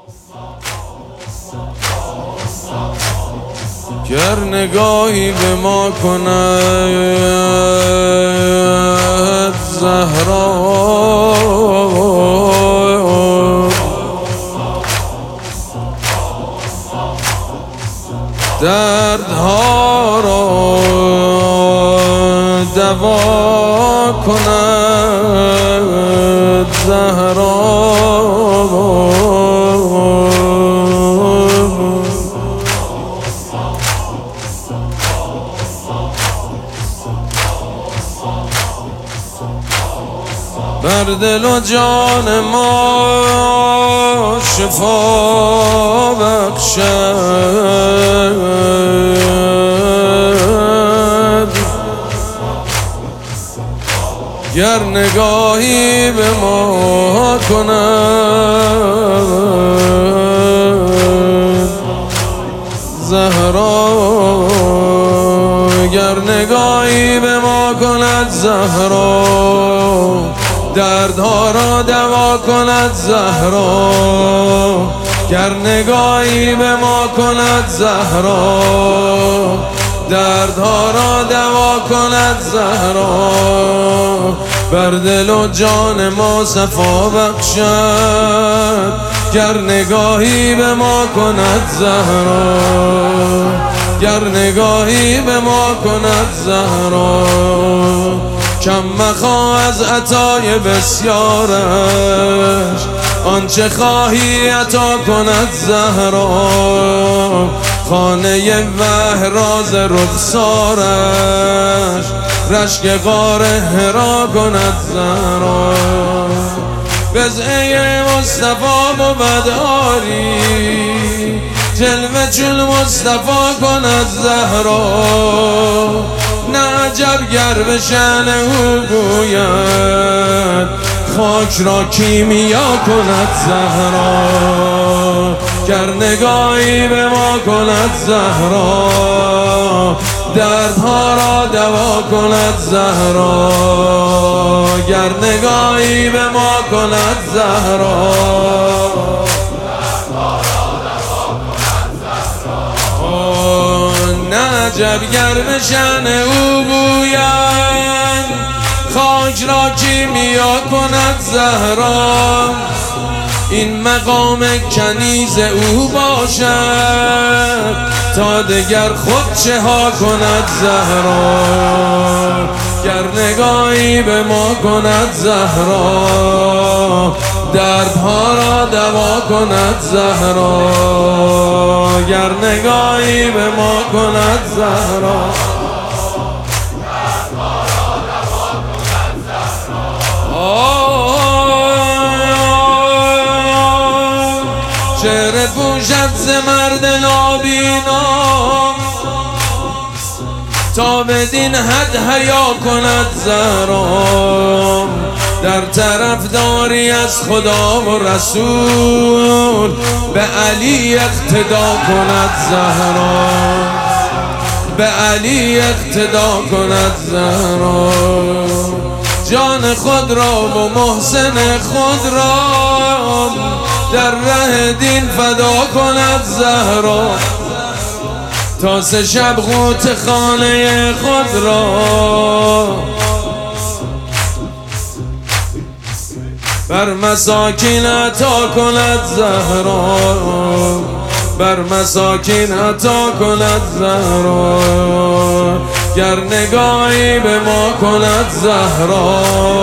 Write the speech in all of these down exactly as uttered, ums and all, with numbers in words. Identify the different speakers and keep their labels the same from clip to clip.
Speaker 1: گر نگاهی به ما کند زهرا، دردها را دوا کند زهرا. بر دل و جان ما شفا بخشد، گر نگاهی به ما کند زهرا، گر نگاهی به ما کند زهرا، دردها را دوا کند زهرا، گر نگاهی به ما کند زهرا، دردها را دوا کند زهرا. بر دل و جان ما صفا بخشد، گر نگاهی به ما کند زهرا، گر نگاهی به ما کند زهرا. کم مخواه از عطای بسیارش، آنچه خواهی عطا کند زهرا. خانه وحی راز رخسارش، رشک غار حرا کند زهرا. بضعه مصطفی بود آری، جلوه چون مصطفی کند زهرا. نه عجب گر به شأن او گوید، خاک را کیمیا کند زهرا. گر نگاهی به ما کند زهرا، دردها را دوا کند زهرا، گر نگاهی به ما کند زهرا. عجب گر به شأن او گویند، خاک را کیمیا کند زهرا. این مقام کنیز او باشد، تا دگر خود چه ها کند زهرا. گر نگاهی به ما کند زهرا، دردها را دوا کند زهرا، گر نگاهی به ما کند زهرا. چهره پوشد ز مرد نابینا، تا بدین حد حیا کند زهرا. در طرفداری از خدا و رسول، به علی اقتدا کند زهرا، به علی اقتدا کند زهرا. جان خود را و محسن خود را، در ره دین فدا کند زهرا. تا سه شب قوت خانه خود را، بر مساکین عطا کند زهرا، بر مساکین عطا کند زهرا. گر نگاهی به ما کند زهرا،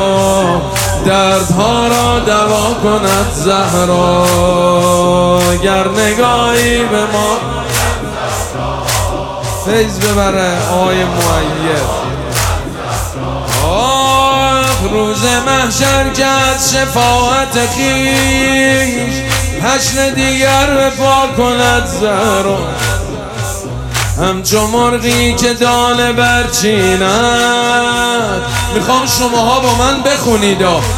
Speaker 1: دردها را دوا کند زهرا، گر نگاهی به ما. فیض ببره آقای معید. روز محشر که از شفاعت خویش، حشر دیگر به پا کند زهرا. همچو مرغی که دانه برچیند، میخوام شماها با من بخونید.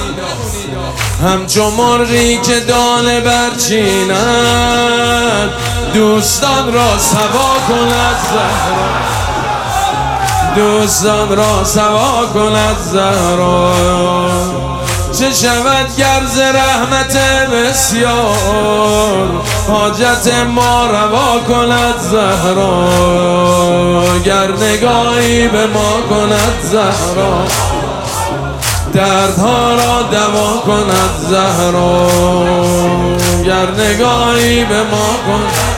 Speaker 1: همچو مرغی که دانه برچیند، دوستان را سوا کند زهرا، دوستان را سوا کند زهرا. چه شود گر ز رحمت بسیار، حاجت ما روا کند زهرا، گر نگاهی به ما کند زهرا، دردها را دوا کند زهرا، گر نگاهی به ما کند.